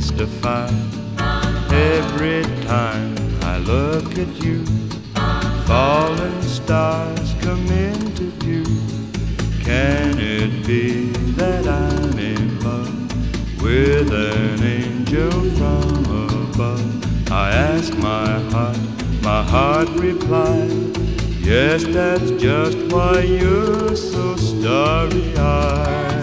mystified every time I look at you. Falling stars come into view. Can it be that I'm in love with an angel from above? I ask my heart replied, yes, that's just why you're so starry-eyed.